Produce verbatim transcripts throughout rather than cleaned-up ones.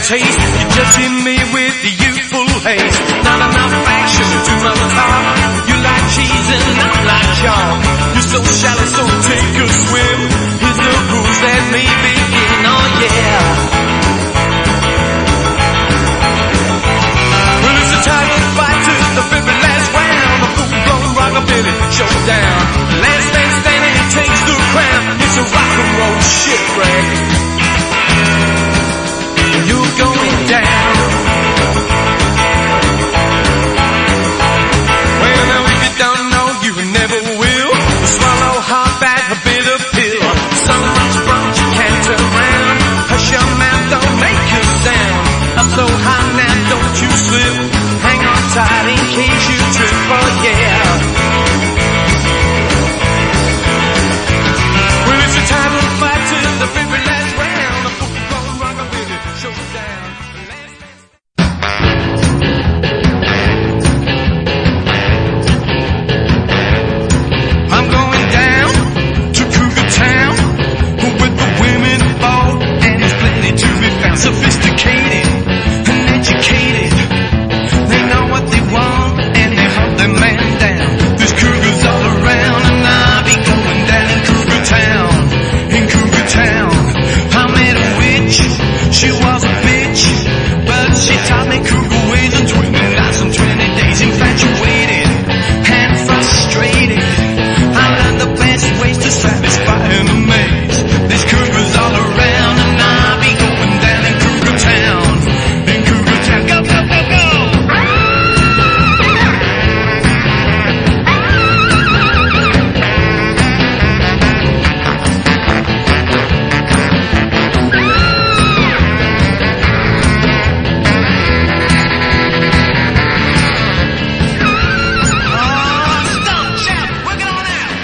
taste. You just hit me with the youthful haze. Not enough action to do my talk. You like cheese and I like chalk. You're so shallow, so take a swim. Here's the rules that may begin. Oh yeah. Well, it's a title fight to the very last round. A full-blown rockabilly showdown. Last man standing takes the crown. It's a rock and roll shipwreck. You're going down. Well, now if you don't know, you never will. Swallow hard back a bitter pill. So much front you can't turn around. Hush your mouth, don't make a sound. I'm so high now, don't you slip. Hang on tight in case you trip, oh yeah. Well, it's a title fight to the very last round. A full-blown rockabilly showdown. I'm going down to Cougar Town with the women involved, and it's plenty to be found. Sophisticated and educated, they know what they want and they hunt their man down. There's cougars all around, and I'll be going down in Cougar Town. In Cougar Town, I met a witch. She was a bitch, but she taught me cougar ways and twenty nights and twenty days. Infatuated and frustrated, I learned the best ways to satisfy and amaze. There's cougars all around, and I'll be going down in Cougar Town. In Cougar Town, go, go, go, go! Oh, stop, shout, work it on out!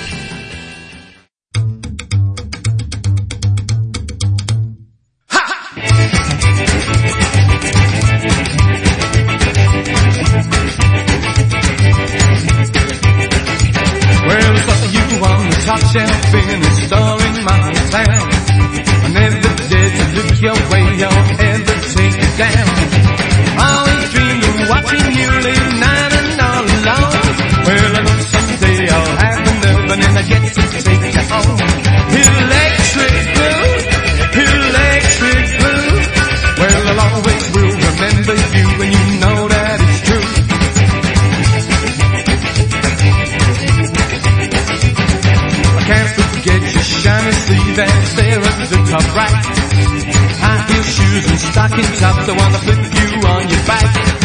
Well, I saw you on the top shelf in a store in my town. I never dared to look your way or ever take you down. Always dreamed of watching you live night and all alone. Well, I know someday I'll have the nerve and then I get to take you home. Electric blue, electric blue. Well, I'll always will remember you, and you know that it's true. I can't forget your shiny sleeve and stare at the top right. High heel shoes and stocking tops, I wanna flip you on your back.